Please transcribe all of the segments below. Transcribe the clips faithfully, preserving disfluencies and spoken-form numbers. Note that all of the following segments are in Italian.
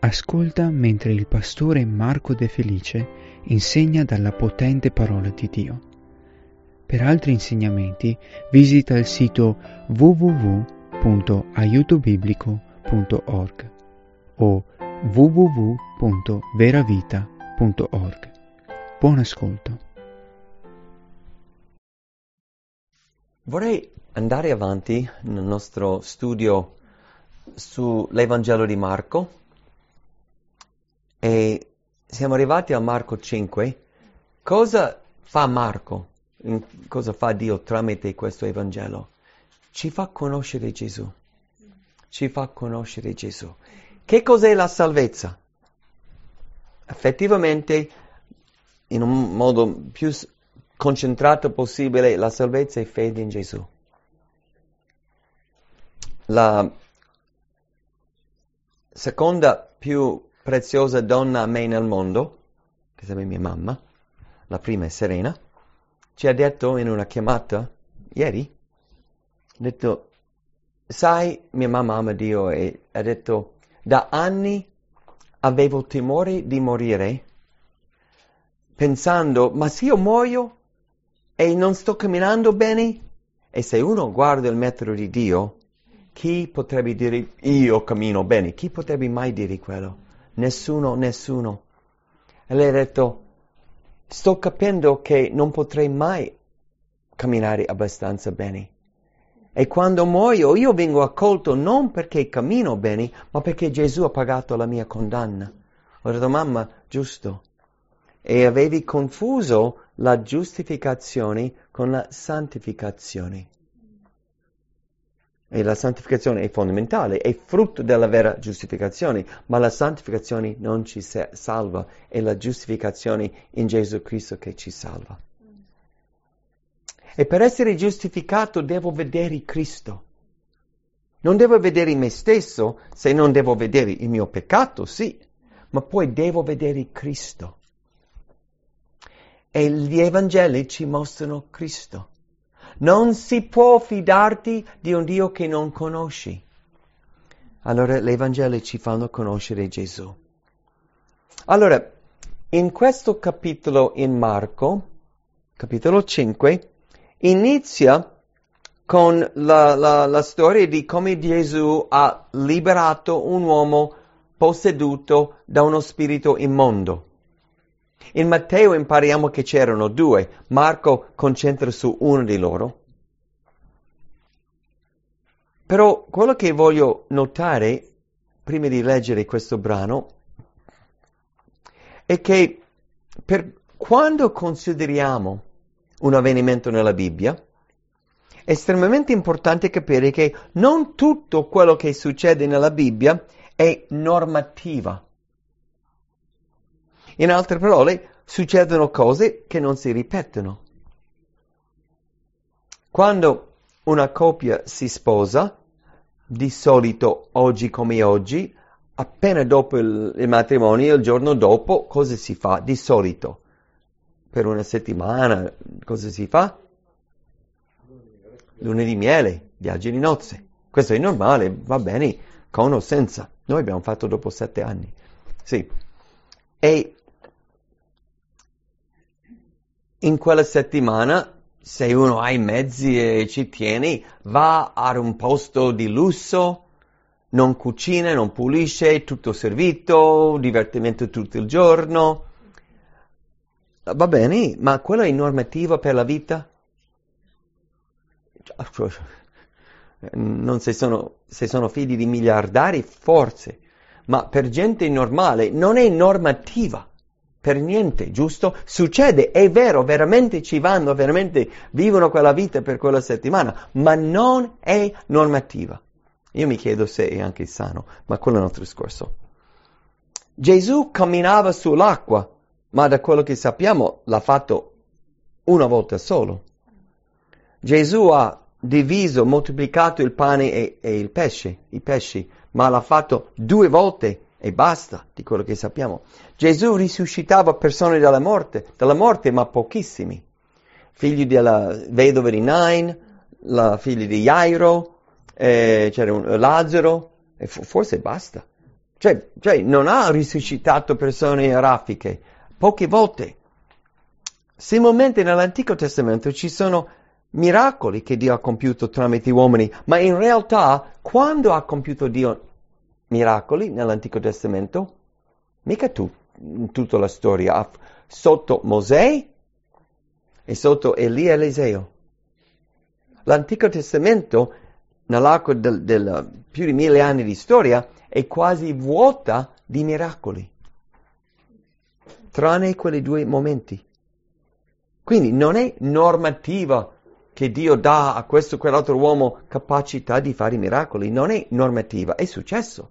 Ascolta mentre il pastore Marco De Felice insegna dalla potente parola di Dio. Per altri insegnamenti visita il sito w w w punto aiuto biblico punto org o w w w punto veravita punto org. Buon ascolto. Vorrei andare avanti nel nostro studio sull'Evangelo di Marco e siamo arrivati a Marco cinque. Cosa fa Marco? Cosa fa Dio tramite questo Evangelo? Ci fa conoscere Gesù. Ci fa conoscere Gesù. Che cos'è la salvezza? Effettivamente, in un modo più concentrato possibile, la salvezza è fede in Gesù. La seconda più preziosa donna a me nel mondo, che sarebbe mia mamma, la prima è Serena, ci ha detto in una chiamata ieri, ha detto, sai, mia mamma ama Dio, e ha detto, da anni avevo timore di morire, pensando, ma se io muoio e non sto camminando bene, e se uno guarda il metodo di Dio, chi potrebbe dire, io cammino bene? Chi potrebbe mai dire quello? Nessuno, nessuno. E lei ha detto, sto capendo che non potrei mai camminare abbastanza bene. E quando muoio io vengo accolto non perché cammino bene, ma perché Gesù ha pagato la mia condanna. Ho detto, mamma, giusto. E avevi confuso la giustificazione con la santificazione. E la santificazione è fondamentale, è frutto della vera giustificazione, ma la santificazione non ci salva, è la giustificazione in Gesù Cristo che ci salva. E per essere giustificato devo vedere Cristo. Non devo vedere me stesso, se non devo vedere il mio peccato, sì, ma poi devo vedere Cristo. E gli Evangeli ci mostrano Cristo. Non si può fidarti di un Dio che non conosci. Allora gli Evangeli ci fanno conoscere Gesù. Allora, in questo capitolo in Marco, capitolo cinque, inizia con la, la, la storia di come Gesù ha liberato un uomo posseduto da uno spirito immondo. In Matteo impariamo che c'erano due, Marco concentra su uno di loro. Però quello che voglio notare, prima di leggere questo brano, è che per quando consideriamo un avvenimento nella Bibbia, è estremamente importante capire che non tutto quello che succede nella Bibbia è normativa. In altre parole, succedono cose che non si ripetono. Quando una coppia si sposa, di solito oggi come oggi, appena dopo il, il matrimonio, il giorno dopo, cosa si fa? Di solito, per una settimana, cosa si fa? Luna di miele, viaggi di nozze. Questo è normale, va bene, con o senza. Noi abbiamo fatto dopo sette anni. Sì. E in quella settimana, se uno ha i mezzi e ci tiene, va a un posto di lusso, non cucina, non pulisce, tutto servito, divertimento tutto il giorno. Va bene, ma quello è normativa per la vita? Non se sono, se sono figli di miliardari, forse, ma per gente normale non è normativa. Per niente, giusto? Succede, è vero, veramente ci vanno, veramente vivono quella vita per quella settimana, ma non è normativa. Io mi chiedo se è anche sano, ma quello è un altro discorso. Gesù camminava sull'acqua, ma da quello che sappiamo l'ha fatto una volta solo. Gesù ha diviso, moltiplicato il pane e, e il pesce, i pesci, ma l'ha fatto due volte e basta, di quello che sappiamo. Gesù risuscitava persone dalla morte, dalla morte, ma pochissimi. Figli della vedova di Nain, la figlia di Jairo, eh, c'era un Lazzaro, e f- forse basta. Cioè, cioè non ha risuscitato persone raffiche, poche volte. Similmente nell'Antico Testamento ci sono miracoli che Dio ha compiuto tramite uomini, ma in realtà quando ha compiuto Dio miracoli nell'Antico Testamento? Mica tu, in tutta la storia, sotto Mosè e sotto Elia e Eliseo. L'Antico Testamento, nell'arco del, del più di mille anni di storia, è quasi vuota di miracoli, tranne quei due momenti. Quindi non è normativa che Dio dà a questo o quell'altro uomo capacità di fare miracoli, non è normativa, è successo.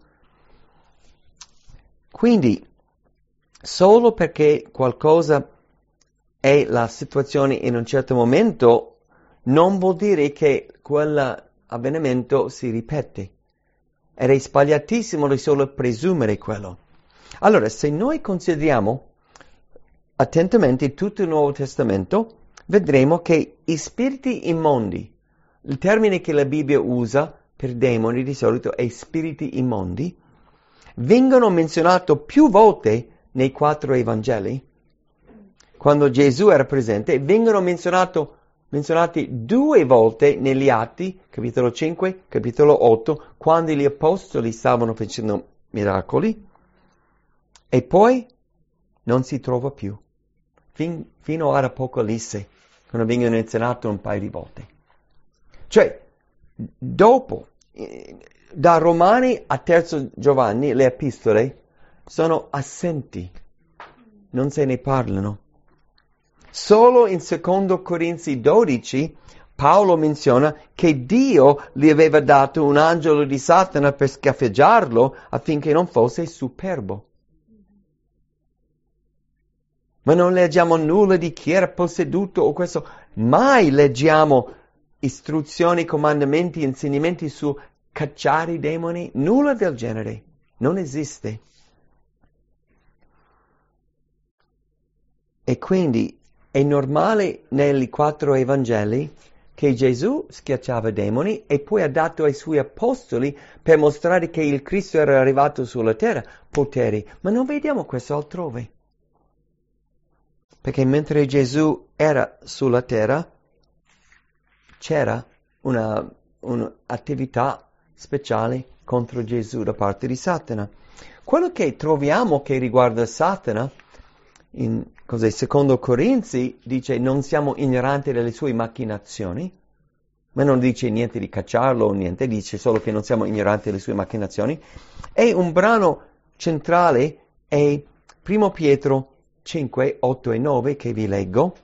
Quindi, solo perché qualcosa è la situazione in un certo momento, non vuol dire che quell'avvenimento si ripete. Ed è sbagliatissimo di solo presumere quello. Allora, se noi consideriamo attentamente tutto il Nuovo Testamento, vedremo che i spiriti immondi, il termine che la Bibbia usa per demoni di solito è spiriti immondi, vengono menzionati più volte nei quattro Evangeli. Quando Gesù era presente, vengono menzionati, menzionati due volte negli Atti, capitolo cinque, capitolo otto, quando gli apostoli stavano facendo miracoli, e poi non si trova più. Fin, fino ad Apocalisse, quando vengono menzionati un paio di volte. Cioè, dopo, eh, da Romani a Terzo Giovanni, le epistole sono assenti, non se ne parlano. Solo in Secondo Corinzi dodici Paolo menziona che Dio gli aveva dato un angelo di Satana per schiaffeggiarlo affinché non fosse superbo. Ma non leggiamo nulla di chi era posseduto o questo. Mai leggiamo istruzioni, comandamenti, insegnamenti su cacciare i demoni. Nulla del genere. Non esiste. E quindi è normale negli quattro Evangeli che Gesù schiacciava i demoni e poi ha dato ai suoi apostoli per mostrare che il Cristo era arrivato sulla terra poteri. Ma non vediamo questo altrove. Perché mentre Gesù era sulla terra, c'era una, un'attività speciale contro Gesù da parte di Satana. Quello che troviamo che riguarda Satana, in cos'è, secondo Corinzi, dice non siamo ignoranti delle sue macchinazioni, ma non dice niente di cacciarlo o niente, dice solo che non siamo ignoranti delle sue macchinazioni. E un brano centrale è Primo Pietro cinque, otto e nove che vi leggo.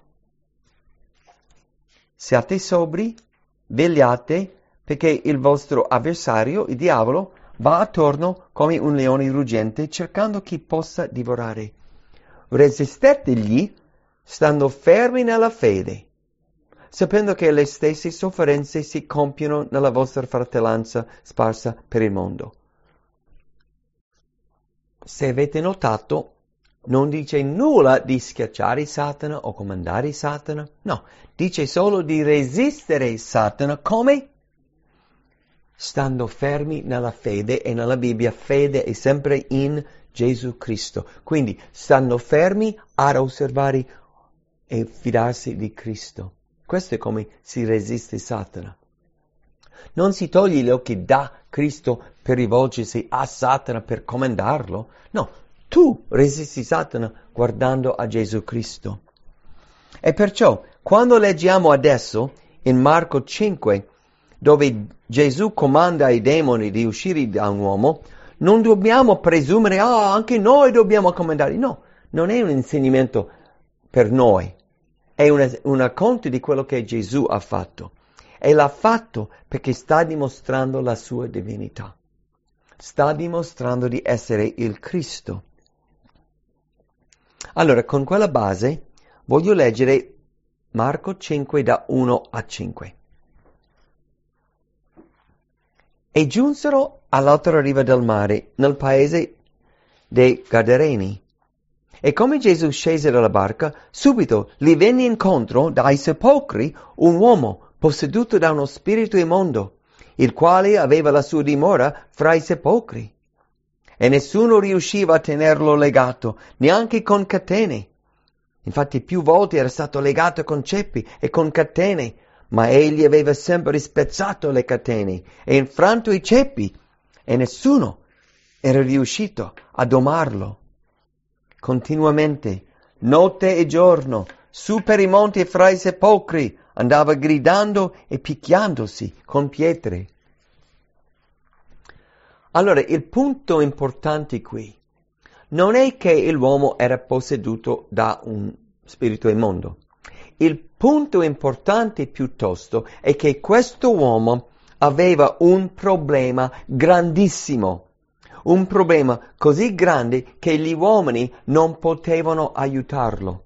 Siate sobri, vegliate, perché il vostro avversario, il diavolo, va attorno come un leone ruggente cercando chi possa divorare. Resistetegli, stando fermi nella fede, sapendo che le stesse sofferenze si compiono nella vostra fratellanza sparsa per il mondo. Se avete notato, non dice nulla di schiacciare Satana o comandare Satana, no, dice solo di resistere Satana come? Stando fermi nella fede, e nella Bibbia fede è sempre in Gesù Cristo. Quindi stando fermi ad osservare e fidarsi di Cristo. Questo è come si resiste Satana. Non si toglie gli occhi da Cristo per rivolgersi a Satana per comandarlo, no. Tu resisti Satana guardando a Gesù Cristo. E perciò, quando leggiamo adesso in Marco cinque, dove Gesù comanda ai demoni di uscire da un uomo, non dobbiamo presumere, ah, anche noi dobbiamo comandare. No, non è un insegnamento per noi. È una, un racconto di quello che Gesù ha fatto. E l'ha fatto perché sta dimostrando la sua divinità. Sta dimostrando di essere il Cristo. Allora, con quella base, voglio leggere Marco cinque da uno a cinque. E giunsero all'altra riva del mare, nel paese dei Gadareni. E come Gesù scese dalla barca, subito gli venne incontro dai sepolcri un uomo posseduto da uno spirito immondo, il quale aveva la sua dimora fra i sepolcri. e nessuno riusciva a tenerlo legato, neanche con catene. Infatti più volte era stato legato con ceppi e con catene, ma egli aveva sempre spezzato le catene e infranto i ceppi, e nessuno era riuscito a domarlo. Continuamente, notte e giorno, su per i monti e fra i sepolcri, andava gridando e picchiandosi con pietre. Allora, il punto importante qui non è che l'uomo era posseduto da un spirito immondo. Il punto importante piuttosto è che questo uomo aveva un problema grandissimo, un problema così grande che gli uomini non potevano aiutarlo.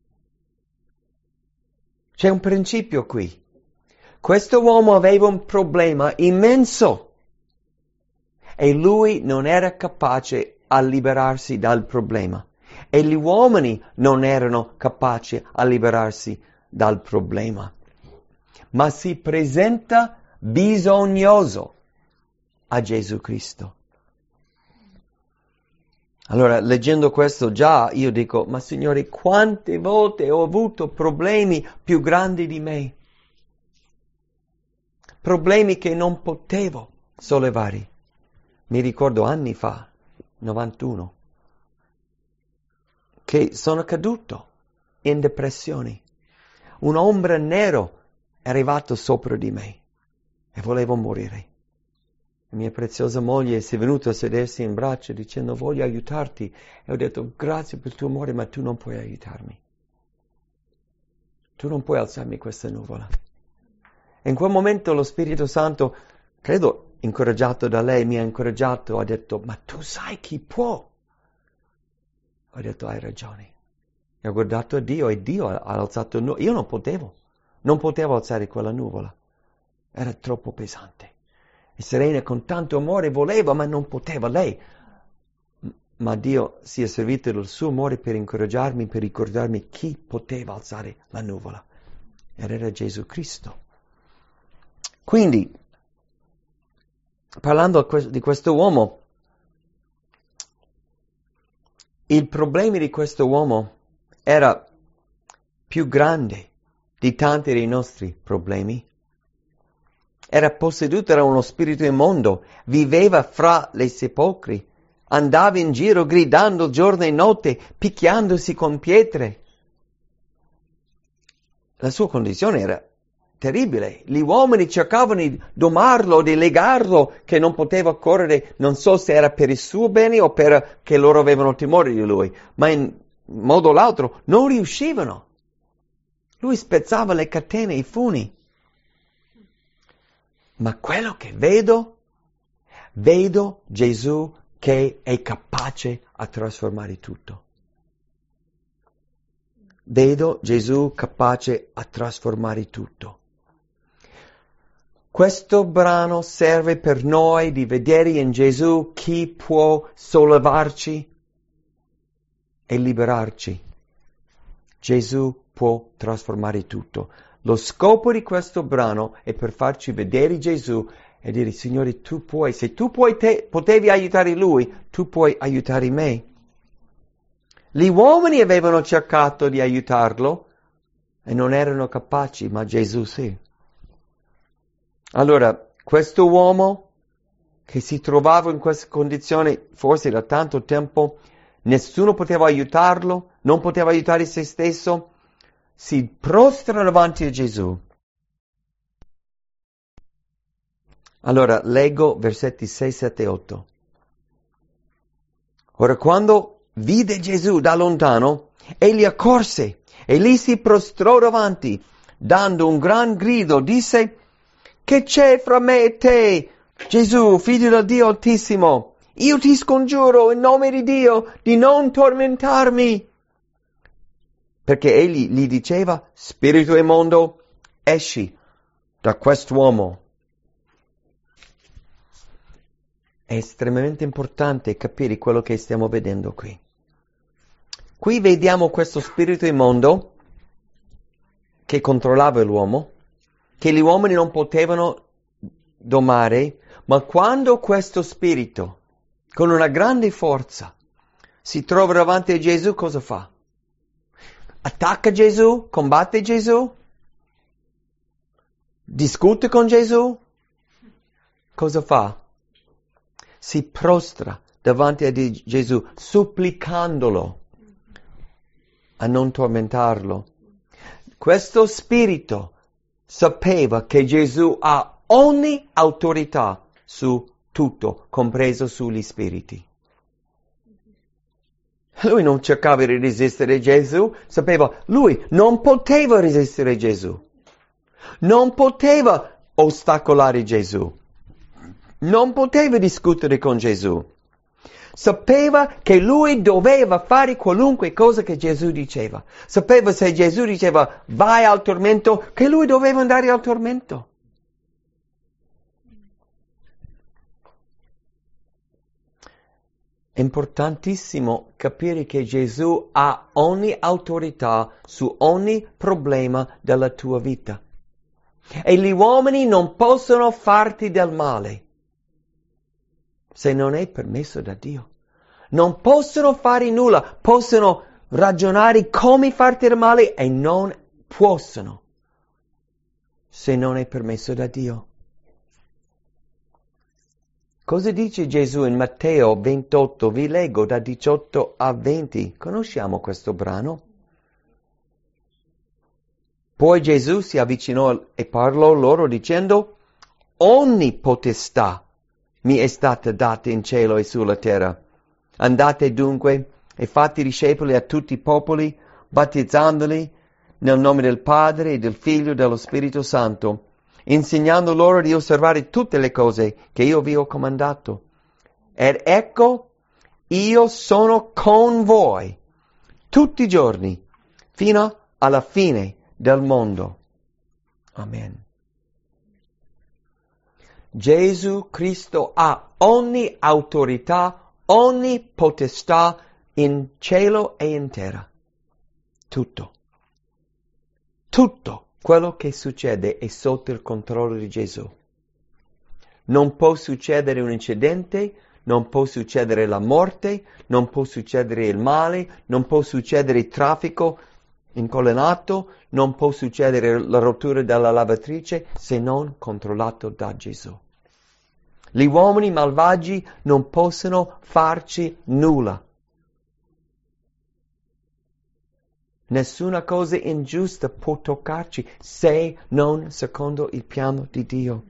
C'è un principio qui. Questo uomo aveva un problema immenso e lui non era capace a liberarsi dal problema. E gli uomini non erano capaci a liberarsi dal problema. Ma si presenta bisognoso a Gesù Cristo. Allora, leggendo questo già io dico, ma Signore, quante volte ho avuto problemi più grandi di me? Problemi che non potevo sollevare. Mi ricordo anni fa, novantuno, che sono caduto in depressione. Un'ombra nera è arrivata sopra di me e volevo morire. La mia preziosa moglie si è venuta a sedersi in braccio dicendo voglio aiutarti e ho detto grazie per il tuo amore ma tu non puoi aiutarmi. Tu non puoi alzarmi questa nuvola. E in quel momento lo Spirito Santo, credo incoraggiato da lei, mi ha incoraggiato, ha detto ma tu sai chi può. Ho detto hai ragione. E ho guardato a Dio e Dio ha alzato, nu- io non potevo, non potevo alzare quella nuvola. Era troppo pesante. E Serena con tanto amore voleva, ma non poteva lei. Ma Dio si è servito del suo amore per incoraggiarmi, per ricordarmi chi poteva alzare la nuvola. Ed era Gesù Cristo. Quindi, parlando di questo uomo, il problema di questo uomo era più grande di tanti dei nostri problemi. Era posseduto da uno spirito immondo, viveva fra le sepolcri, andava in giro gridando giorno e notte, picchiandosi con pietre. La sua condizione era terribile. Gli uomini cercavano di domarlo, di legarlo, che non poteva correre, non so se era per il suo bene o per che loro avevano timore di lui, ma in modo o l'altro non riuscivano. Lui spezzava le catene, i funi. Ma quello che vedo, vedo Gesù che è capace a trasformare tutto. Vedo Gesù capace a trasformare tutto. Questo brano serve per noi di vedere in Gesù chi può sollevarci e liberarci. Gesù può trasformare tutto. Lo scopo di questo brano è per farci vedere Gesù e dire, Signore, tu puoi, se tu puoi te, potevi aiutare Lui, tu puoi aiutare me. Gli uomini avevano cercato di aiutarlo e non erano capaci, ma Gesù sì. Allora, questo uomo che si trovava in questa condizione forse da tanto tempo, nessuno poteva aiutarlo, non poteva aiutare se stesso, si prostra davanti a Gesù. Allora, leggo versetti sei, sette e otto. Ora, quando vide Gesù da lontano, egli accorse e lì si prostrò davanti, dando un gran grido, disse, che c'è fra me e te, Gesù, figlio del Dio Altissimo? Io ti scongiuro in nome di Dio di non tormentarmi. Perché egli gli diceva, spirito immondo, esci da quest'uomo. È estremamente importante capire quello che stiamo vedendo qui. Qui vediamo questo spirito immondo che controllava l'uomo, che gli uomini non potevano domare, ma quando questo spirito con una grande forza, si trova davanti a Gesù, cosa fa? Attacca Gesù? Combatte Gesù? Discute con Gesù? Cosa fa? Si prostra davanti a Gesù, supplicandolo a non tormentarlo. Questo spirito sapeva che Gesù ha ogni autorità su tutto, compreso sugli spiriti. Lui non cercava di resistere Gesù, sapeva, lui non poteva resistere Gesù. Non poteva ostacolare Gesù. Non poteva discutere con Gesù. Sapeva che lui doveva fare qualunque cosa che Gesù diceva. Sapeva se Gesù diceva vai al tormento, che lui doveva andare al tormento. È importantissimo capire che Gesù ha ogni autorità su ogni problema della tua vita. E gli uomini non possono farti del male se non è permesso da Dio. Non possono fare nulla, possono ragionare come farti del male e non possono se non è permesso da Dio. Cosa dice Gesù in Matteo ventotto? Vi leggo da diciotto a venti. Conosciamo questo brano? Poi Gesù si avvicinò e parlò loro dicendo: ogni potestà mi è stata data in cielo e sulla terra. Andate dunque e fate discepoli a tutti i popoli, battezzandoli nel nome del Padre e del Figlio e dello Spirito Santo, insegnando loro di osservare tutte le cose che io vi ho comandato. Ed ecco, io sono con voi tutti i giorni, fino alla fine del mondo. Amen. Gesù Cristo ha ogni autorità, ogni potestà in cielo e in terra. Tutto. Tutto quello che succede è sotto il controllo di Gesù. Non può succedere un incidente, non può succedere la morte, non può succedere il male, non può succedere il traffico incolonnato, non può succedere la rottura della lavatrice se non controllato da Gesù. Gli uomini malvagi non possono farci nulla. Nessuna cosa ingiusta può toccarci se non secondo il piano di Dio.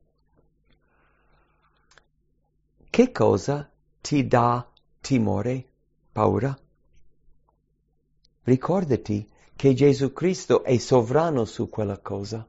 Che cosa ti dà timore, paura? Ricordati che Gesù Cristo è sovrano su quella cosa.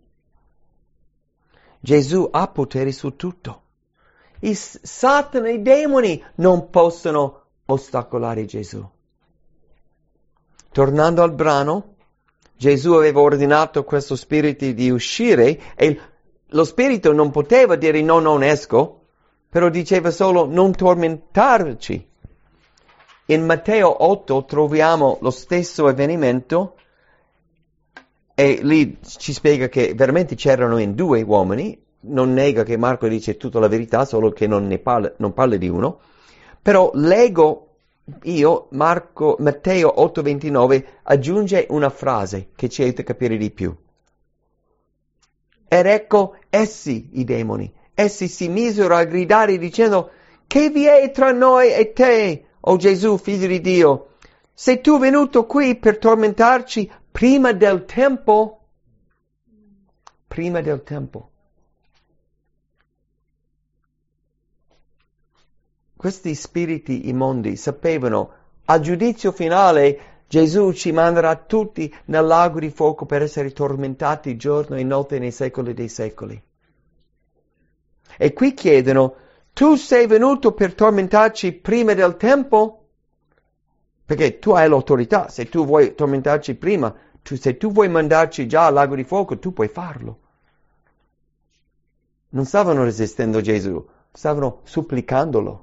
Gesù ha potere su tutto. I Satana, i demoni non possono ostacolare Gesù. Tornando al brano, Gesù aveva ordinato a questo spirito di uscire e lo spirito non poteva dire no, non esco, però diceva solo non tormentarci. In Matteo otto troviamo lo stesso avvenimento e lì ci spiega che veramente c'erano in due uomini, non nega che Marco dice tutta la verità, solo che non ne parla, non parla di uno, però leggo io, Marco, Matteo otto ventinove, aggiunge una frase che ci aiuta a capire di più. Ed ecco essi, i demoni, essi si misero a gridare dicendo: che vi è tra noi e te, o Gesù, figlio di Dio? Sei tu venuto qui per tormentarci prima del tempo? Prima del tempo. Questi spiriti immondi sapevano, al giudizio finale, Gesù ci manderà tutti nel lago di fuoco per essere tormentati giorno e notte nei secoli dei secoli. E qui chiedono: tu sei venuto per tormentarci prima del tempo? Perché tu hai l'autorità, se tu vuoi tormentarci prima, tu, se tu vuoi mandarci già al lago di fuoco, tu puoi farlo. Non stavano resistendo Gesù, stavano supplicandolo.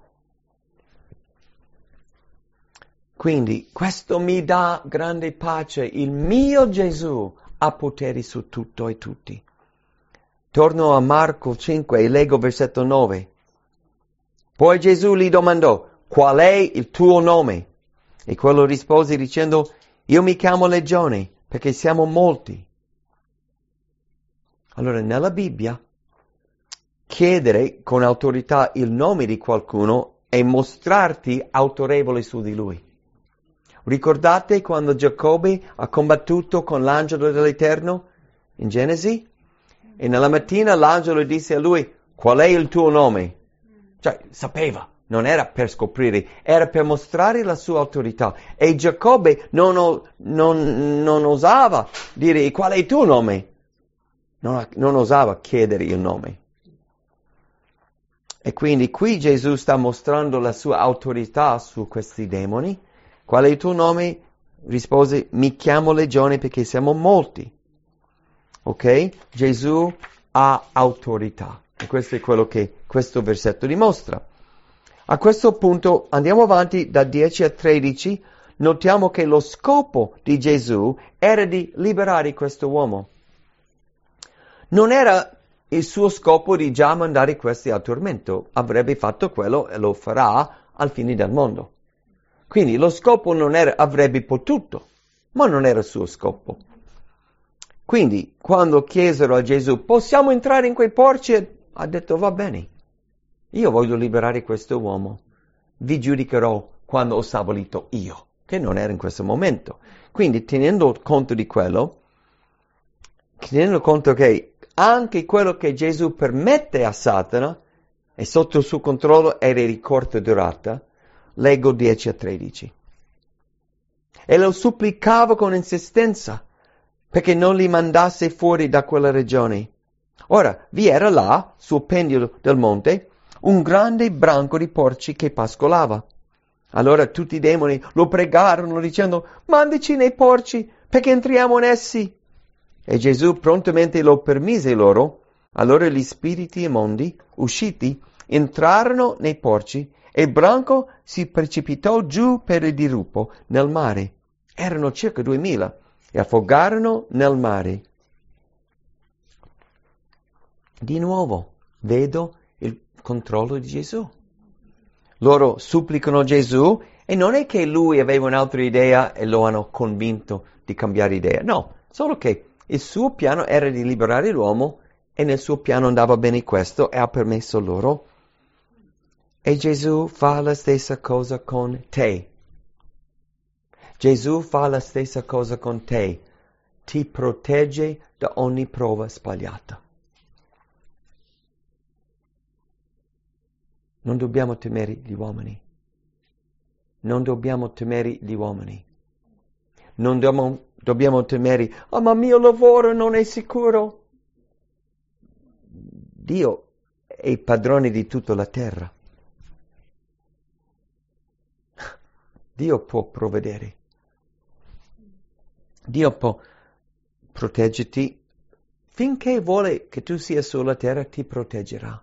Quindi questo mi dà grande pace, il mio Gesù ha poteri su tutto e tutti. Torno a Marco cinque e leggo versetto nove. Poi Gesù gli domandò, qual è il tuo nome? E quello rispose dicendo, io mi chiamo Legione, perché siamo molti. Allora, nella Bibbia, chiedere con autorità il nome di qualcuno è mostrarti autorevole su di lui. Ricordate quando Giacobbe ha combattuto con l'angelo dell'Eterno in Genesi? E nella mattina l'angelo disse a lui, qual è il tuo nome? Cioè, sapeva, non era per scoprire, era per mostrare la sua autorità. E Giacobbe non, non, non osava dire, qual è il tuo nome? Non, non osava chiedere il nome. E quindi qui Gesù sta mostrando la sua autorità su questi demoni. Qual è il tuo nome? Rispose, mi chiamo Legione perché siamo molti. Ok? Gesù ha autorità. E questo è quello che questo versetto dimostra. A questo punto andiamo avanti da dieci a tredici. Notiamo che lo scopo di Gesù era di liberare questo uomo. Non era il suo scopo di già mandare questi al tormento. Avrebbe fatto quello e lo farà al fine del mondo. Quindi lo scopo non era, avrebbe potuto, ma non era il suo scopo. Quindi, quando chiesero a Gesù, possiamo entrare in quei porci? Ha detto, va bene, io voglio liberare questo uomo. Vi giudicherò quando ho stabilito io, che non era in questo momento. Quindi, tenendo conto di quello, tenendo conto che anche quello che Gesù permette a Satana è sotto il suo controllo ed è di corta durata, leggo dieci a tredici. E lo supplicava con insistenza perché non li mandasse fuori da quella regione. Ora, vi era là, sul pendio del monte, un grande branco di porci che pascolava. Allora tutti i demoni lo pregarono dicendo, mandaci nei porci perché entriamo in essi. E Gesù prontamente lo permise loro. Allora gli spiriti immondi, usciti, entrarono nei porci e il branco si precipitò giù per il dirupo nel mare. Erano circa duemila e affogarono nel mare. Di nuovo vedo il controllo di Gesù. Loro supplicano Gesù e non è che lui aveva un'altra idea e lo hanno convinto di cambiare idea. No, solo che il suo piano era di liberare l'uomo e nel suo piano andava bene questo e ha permesso loro. E Gesù fa la stessa cosa con te. Gesù fa la stessa cosa con te. Ti protegge da ogni prova sbagliata. Non dobbiamo temere gli uomini. Non dobbiamo temere gli uomini. Non dobbiamo, dobbiamo temere, oh ma mio lavoro non è sicuro. Dio è il padrone di tutta la terra. Dio può provvedere. Dio può proteggerti. Finché vuole che tu sia sulla terra, ti proteggerà.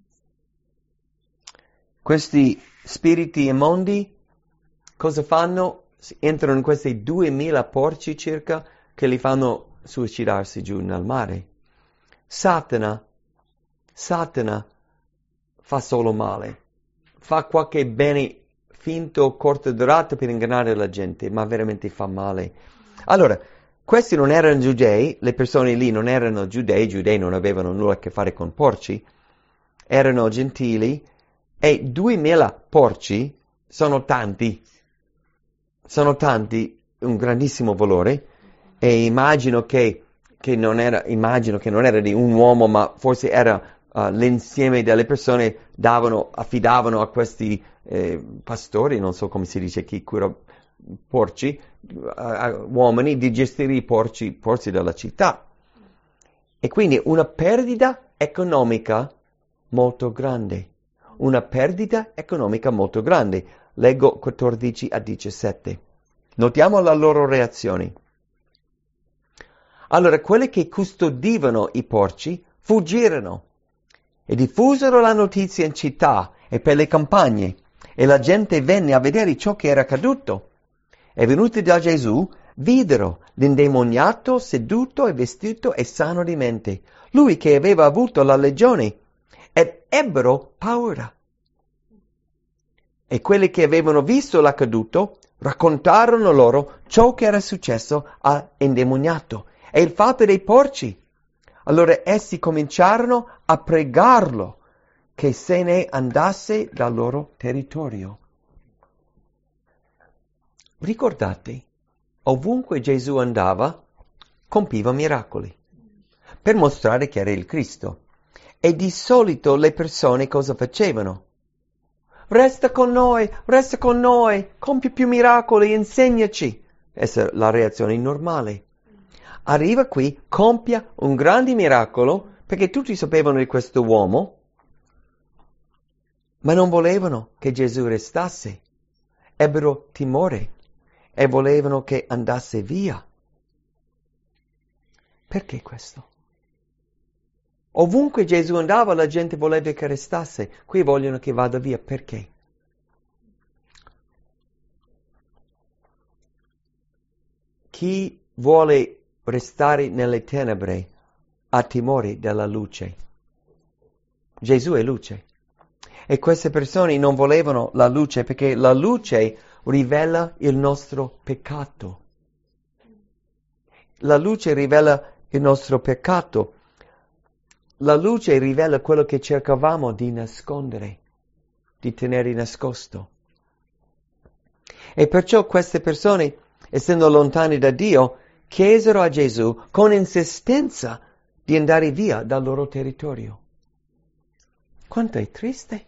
Questi spiriti immondi cosa fanno? Entrano in questi duemila porci circa che li fanno suicidarsi giù nel mare. Satana, Satana fa solo male. Fa qualche bene finto, corta durata per ingannare la gente, ma veramente fa male. Allora, questi non erano giudei, le persone lì non erano giudei, i giudei non avevano nulla a che fare con porci, erano gentili e duemila porci sono tanti, sono tanti, un grandissimo valore e immagino che, che non era, immagino che non era di un uomo, ma forse era uh, l'insieme delle persone davano, affidavano a questi eh, pastori, non so come si dice, chi cura porci, uh, uomini di gestire i porci, porci della città. E quindi una perdita economica molto grande. Una perdita economica molto grande. Leggo quattordici a diciassette. Notiamo la loro reazione. Allora, quelli che custodivano i porci fuggirono e diffusero la notizia in città e per le campagne, e la gente venne a vedere ciò che era accaduto. E venuti da Gesù, videro l'indemoniato seduto e vestito e sano di mente, lui che aveva avuto la legione, ed ebbero paura. E quelli che avevano visto l'accaduto raccontarono loro ciò che era successo all'indemoniato e il fatto dei porci. Allora essi cominciarono a pregarlo che se ne andasse dal loro territorio. Ricordate, ovunque Gesù andava, compiva miracoli per mostrare che era il Cristo. E di solito le persone cosa facevano? Resta con noi, resta con noi, compie più miracoli, insegnaci. Questa è la reazione normale. Arriva qui, compia un grande miracolo, perché tutti sapevano di questo uomo, ma non volevano che Gesù restasse. Ebbero timore e volevano che andasse via. Perché questo? Ovunque Gesù andava la gente voleva che restasse, qui vogliono che vada via, perché? Chi vuole restare nelle tenebre ha timore della luce. Gesù è luce. E queste persone non volevano la luce perché la luce rivela il nostro peccato. La luce rivela il nostro peccato. La luce rivela quello che cercavamo di nascondere, di tenere nascosto. E perciò queste persone, essendo lontane da Dio, chiesero a Gesù con insistenza di andare via dal loro territorio. Quanto è triste!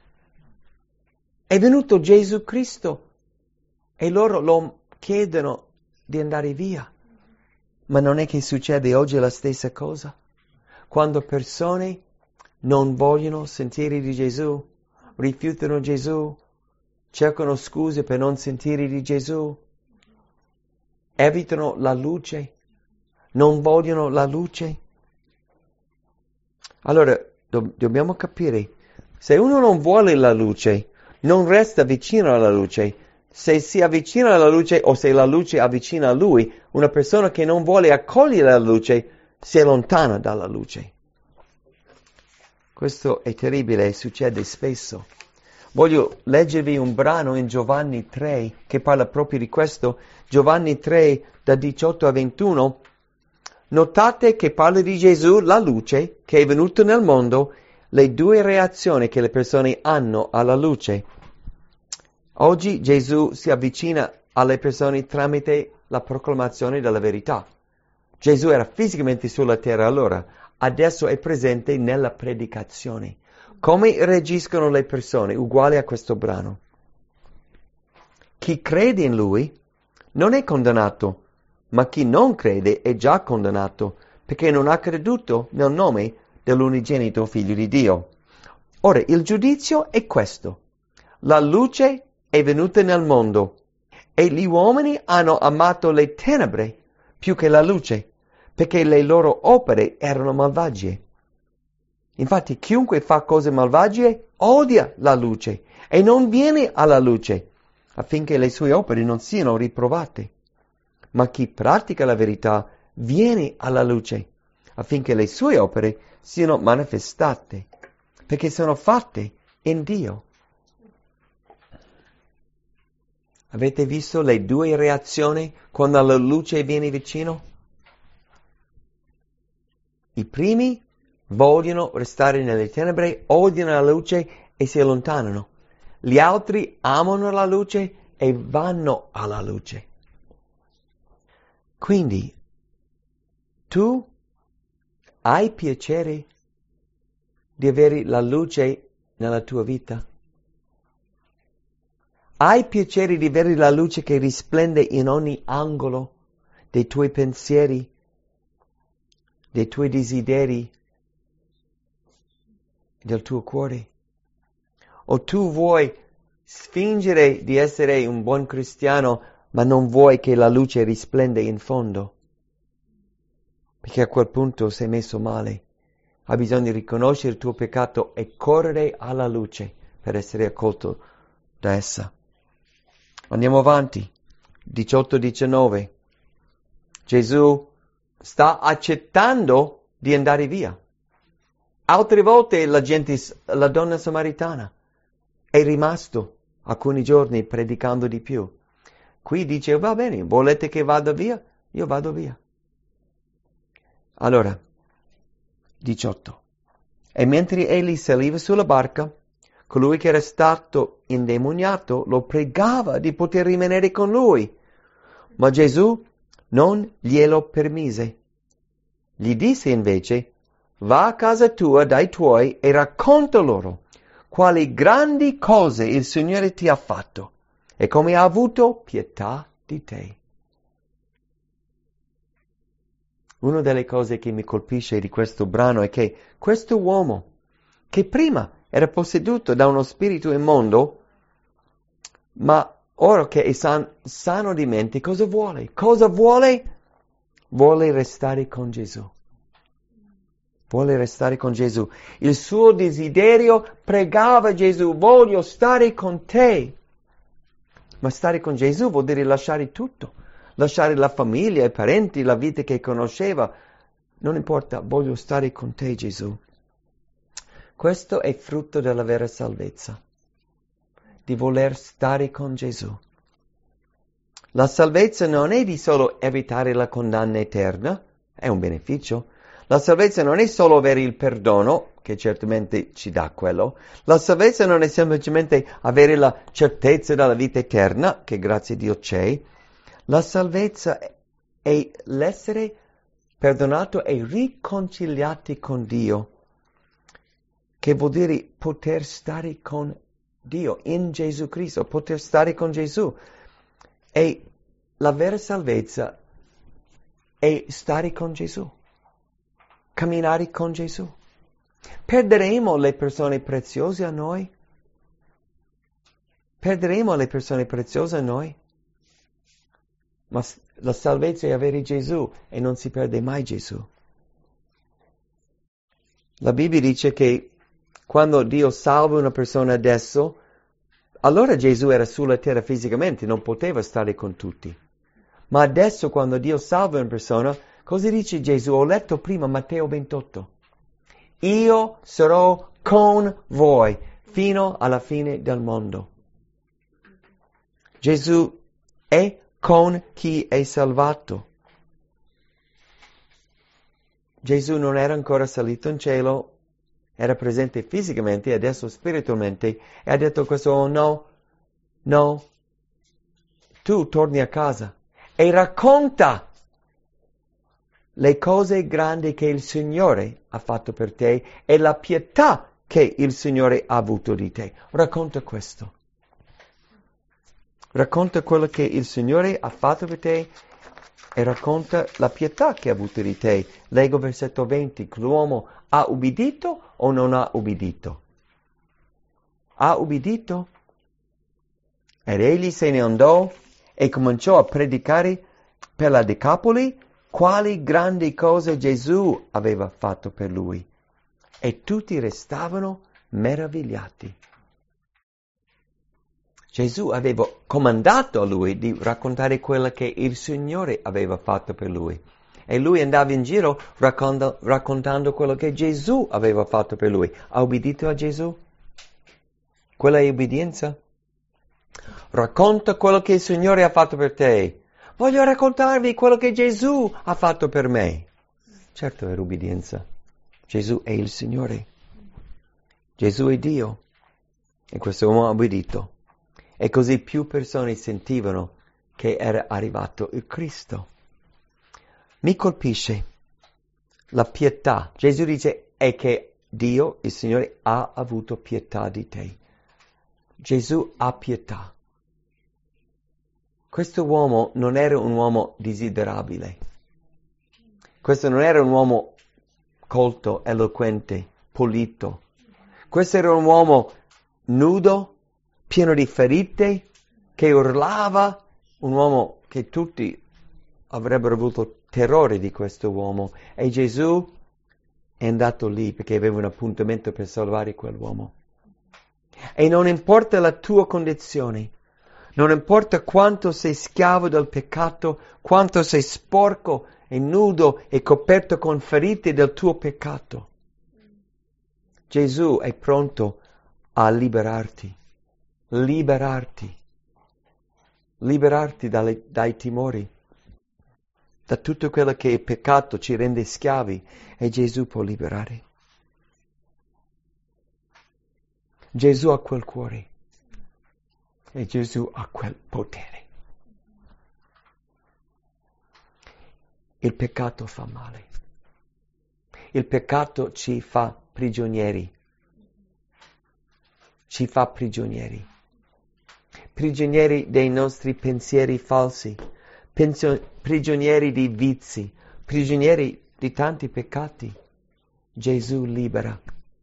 È venuto Gesù Cristo e loro lo chiedono di andare via. Ma non è che succede oggi la stessa cosa? Quando persone non vogliono sentire di Gesù, rifiutano Gesù, cercano scuse per non sentire di Gesù, evitano la luce, non vogliono la luce. Allora, do- dobbiamo capire, se uno non vuole la luce, non resta vicino alla luce. Se si avvicina alla luce o se la luce avvicina a lui, una persona che non vuole accogliere la luce si allontana dalla luce. Questo è terribile e succede spesso. Voglio leggervi un brano in Giovanni tre che parla proprio di questo. Giovanni tre da diciotto a ventuno. Notate che parla di Gesù, la luce, che è venuto nel mondo, le due reazioni che le persone hanno alla luce. Oggi Gesù si avvicina alle persone tramite la proclamazione della verità. Gesù era fisicamente sulla terra allora, adesso è presente nella predicazione. Come reagiscono le persone? Uguale a questo brano. Chi crede in Lui non è condannato, ma chi non crede è già condannato, perché non ha creduto nel nome dell'unigenito Figlio di Dio. Ora, il giudizio è questo. La luce è venuta nel mondo e gli uomini hanno amato le tenebre più che la luce, perché le loro opere erano malvagie. Infatti chiunque fa cose malvagie odia la luce e non viene alla luce, affinché le sue opere non siano riprovate. Ma chi pratica la verità viene alla luce, affinché le sue opere siano manifestate, perché sono fatte in Dio. Avete visto le due reazioni quando la luce viene vicino? I primi vogliono restare nelle tenebre, odiano la luce e si allontanano. Gli altri amano la luce e vanno alla luce. Quindi, tu hai piacere di avere la luce nella tua vita? Hai piacere di avere la luce che risplende in ogni angolo dei tuoi pensieri, dei tuoi desideri, del tuo cuore? O tu vuoi fingere di essere un buon cristiano, ma non vuoi che la luce risplende in fondo? Perché a quel punto sei messo male. Hai bisogno di riconoscere il tuo peccato e correre alla luce per essere accolto da essa. Andiamo avanti. diciotto diciannove. Gesù sta accettando di andare via. Altre volte la gente, la donna samaritana, è rimasto alcuni giorni predicando di più. Qui dice, va bene, volete che vada via? Io vado via. Allora, diciotto. E mentre egli saliva sulla barca, colui che era stato indemoniato lo pregava di poter rimanere con lui, ma Gesù non glielo permise. Gli disse invece, va a casa tua dai tuoi e racconta loro quali grandi cose il Signore ti ha fatto e come ha avuto pietà di te. Una delle cose che mi colpisce di questo brano è che questo uomo, che prima era posseduto da uno spirito immondo, ma ora che è san- sano di mente, cosa vuole? Cosa vuole? Vuole restare con Gesù. Vuole restare con Gesù. Il suo desiderio pregava Gesù, voglio stare con te. Ma stare con Gesù vuol dire lasciare tutto. Lasciare la famiglia, i parenti, la vita che conosceva. Non importa, voglio stare con te, Gesù. Questo è frutto della vera salvezza. Di voler stare con Gesù. La salvezza non è di solo evitare la condanna eterna, è un beneficio. La salvezza non è solo avere il perdono, che certamente ci dà quello. La salvezza non è semplicemente avere la certezza della vita eterna, che grazie a Dio c'è. La salvezza è l'essere perdonato e riconciliati con Dio, che vuol dire poter stare con Dio in Gesù Cristo, poter stare con Gesù. E la vera salvezza è stare con Gesù, camminare con Gesù. Perderemo le persone preziose a noi? Perderemo le persone preziose a noi? Ma la salvezza è avere Gesù e non si perde mai Gesù. La Bibbia dice che quando Dio salva una persona adesso, allora Gesù era sulla terra fisicamente, non poteva stare con tutti. Ma adesso quando Dio salva una persona, cosa dice Gesù? Ho letto prima Matteo ventotto. Io sarò con voi fino alla fine del mondo. Gesù è con chi è salvato. Gesù non era ancora salito in cielo, era presente fisicamente e adesso spiritualmente e ha detto questo, oh no, no, tu torni a casa e racconta le cose grandi che il Signore ha fatto per te e la pietà che il Signore ha avuto di te. Racconta questo. Racconta quello che il Signore ha fatto per te e racconta la pietà che ha avuto di te. Leggo versetto venti. L'uomo ha ubbidito o non ha ubbidito? Ha ubbidito? Ed egli se ne andò e cominciò a predicare per la Decapoli quali grandi cose Gesù aveva fatto per lui. E tutti restavano meravigliati. Gesù aveva comandato a lui di raccontare quello che il Signore aveva fatto per lui. E lui andava in giro racconta, raccontando quello che Gesù aveva fatto per lui. Ha ubbidito a Gesù? Quella è obbedienza? Racconta quello che il Signore ha fatto per te. Voglio raccontarvi quello che Gesù ha fatto per me. Certo è obbedienza. Gesù è il Signore. Gesù è Dio. E questo uomo ha obbedito. E così più persone sentivano che era arrivato il Cristo. Mi colpisce la pietà. Gesù dice è che Dio, il Signore, ha avuto pietà di te. Gesù ha pietà. Questo uomo non era un uomo desiderabile. Questo non era un uomo colto, eloquente, pulito. Questo era un uomo nudo, pieno di ferite, che urlava, un uomo che tutti avrebbero avuto terrore di questo uomo. E Gesù è andato lì perché aveva un appuntamento per salvare quell'uomo. E non importa la tua condizione, non importa quanto sei schiavo del peccato, quanto sei sporco e nudo e coperto con ferite del tuo peccato. Gesù è pronto a liberarti. liberarti, liberarti dalle, dai timori, da tutto quello che è peccato ci rende schiavi e Gesù può liberare. Gesù ha quel cuore e Gesù ha quel potere. Il peccato fa male. Il peccato ci fa prigionieri. Ci fa prigionieri. Prigionieri dei nostri pensieri falsi, pensio, prigionieri di vizi, prigionieri di tanti peccati. Gesù libera.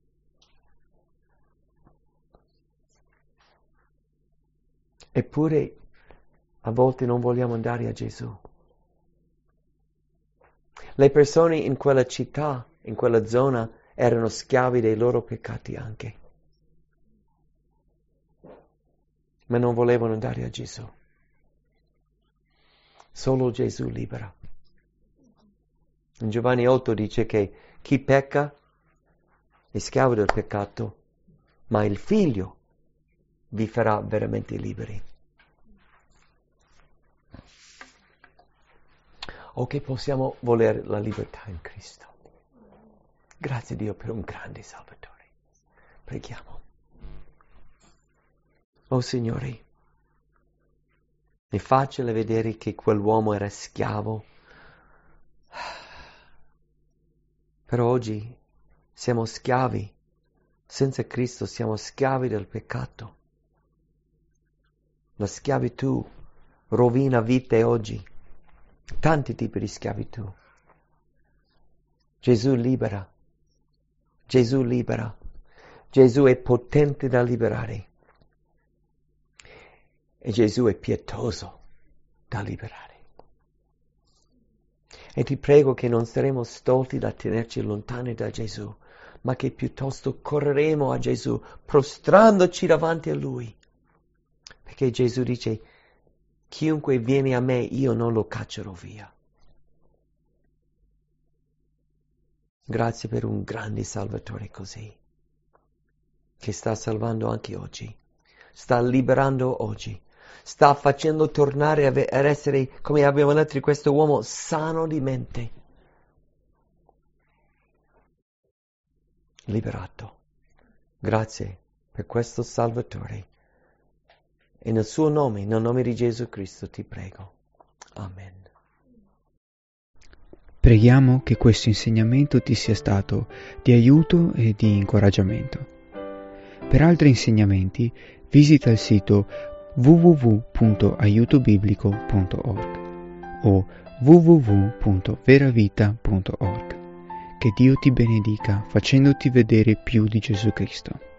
Eppure a volte non vogliamo andare a Gesù. Le persone in quella città, in quella zona, erano schiavi dei loro peccati anche. Ma non volevano andare a Gesù. Solo Gesù libera. In Giovanni otto dice che chi pecca è schiavo del peccato, ma il Figlio vi farà veramente liberi. O che possiamo volere la libertà in Cristo. Grazie a Dio per un grande Salvatore. Preghiamo. Oh Signore, è facile vedere che quell'uomo era schiavo, però oggi siamo schiavi. Senza Cristo siamo schiavi del peccato. La schiavitù rovina vite oggi. Tanti tipi di schiavitù. Gesù libera. Gesù libera. Gesù è potente da liberare. E Gesù è pietoso da liberare. E ti prego che non saremo stolti da tenerci lontani da Gesù, ma che piuttosto correremo a Gesù, prostrandoci davanti a Lui. Perché Gesù dice, chiunque viene a me, io non lo caccerò via. Grazie per un grande Salvatore così, che sta salvando anche oggi, sta liberando oggi, sta facendo tornare ad essere, come abbiamo detto, questo uomo sano di mente, liberato. Grazie per questo Salvatore. E nel suo nome, nel nome di Gesù Cristo, ti prego. Amen. Preghiamo che questo insegnamento ti sia stato di aiuto e di incoraggiamento. Per altri insegnamenti visita il sito w w w punto aiuto biblico punto org o w w w punto veravita punto org. Che Dio ti benedica facendoti vedere più di Gesù Cristo.